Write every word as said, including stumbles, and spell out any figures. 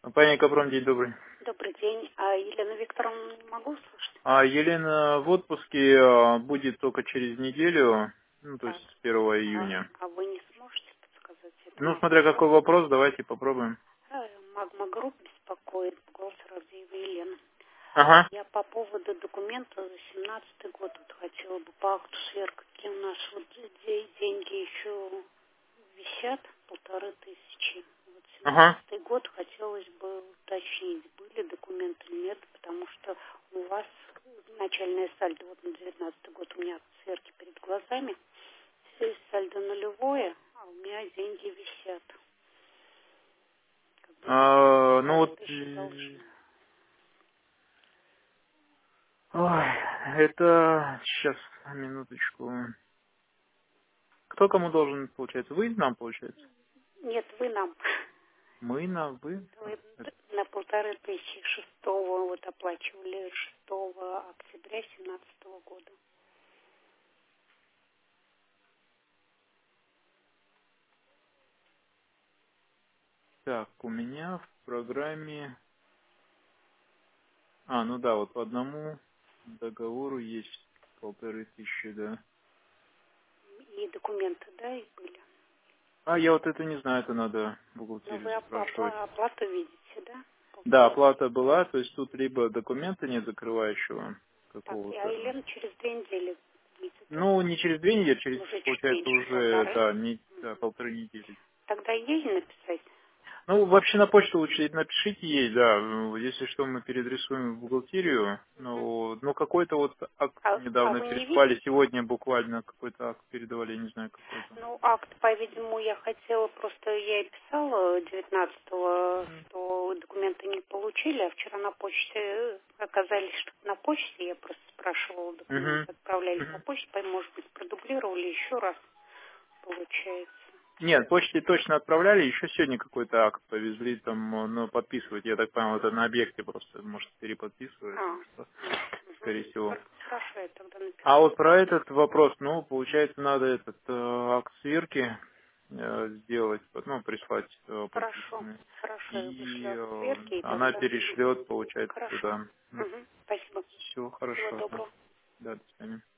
Компания «Капром», день добрый. Добрый день. А Елену Викторовну не могу слышать? А Елена в отпуске а, будет только через неделю, ну, то есть Так. с первого А, июня. а вы не сможете подсказать? Это Ну, Магма смотря какой Групп. вопрос, давайте попробуем. А, Магма Групп беспокоит. Голос Равзеева Елена. Ага. Я по поводу документа за семнадцатый год вот хотела бы по акту сверх, какие у нас вот де- деньги еще висят, полторы тысячи. Вот Ага. семнадцатый год хотелось бы уточнить, были документы или нет, потому что у вас начальная сальдо вот на девятнадцатый год у меня акт сверки перед глазами, все сальдо нулевое, а у меня деньги висят. Как бы А, ну полторы вот, тысячи э, должны. ой, это сейчас минуточку. Кто кому должен, получается? Вы нам, получается? Нет, вы нам. Мы на вы? Вы на полторы тысячи шестого вот оплачивали шестого октября семнадцатого года. Так, у меня в программе. А, ну да, вот по одному договору есть полторы тысячи, да. И документы, да, и были. А я вот это не знаю, это надо Но бухгалтерию вы оп- спрашивать. опла- оплату видите, да? Да, Полторы. оплата была, то есть тут либо документа нет закрывающего Так, и- а какого-то. Елена через две недели выйдет, да? Ну, не через две недели, через, Уже чуть получается, меньше, уже, полторы. да, не, да, Мгм. полторы недели. Тогда ей написать. Ну, вообще на почту лучше напишите ей, да, ну, если что, мы переадресуем в бухгалтерию. Мгм. Ну, ну какой-то вот акт А, а недавно вы не пересылали, видите? сегодня буквально какой-то акт передавали, я не знаю какой там. Ну, акт, по-видимому, я хотела, просто я и писала девятнадцатого, что документы не получили, а вчера на почте э, оказались, что на почте, я просто спрашивала, документы отправлялись на Угу. почту, по- может быть, продублировали еще раз, получается. Нет, почте точно отправляли, еще сегодня какой-то акт повезли, там, э, ну, подписывать, я так понял, это на объекте просто, может, переподписывали, А, что, м, мгм. скорее всего. Хор- хорошо, я тогда А напишу. вот про этот вопрос, ну, получается, надо этот э, акт сверки э, сделать, ну, прислать э, Хорошо, подписанный, хорошо, я и вышлю акт э, сверки, и она тогда... Мгм. перешлет, получается, Хорошо. туда. Мгм. Спасибо. Все Всего хорошо, да, доброго. да, до свидания.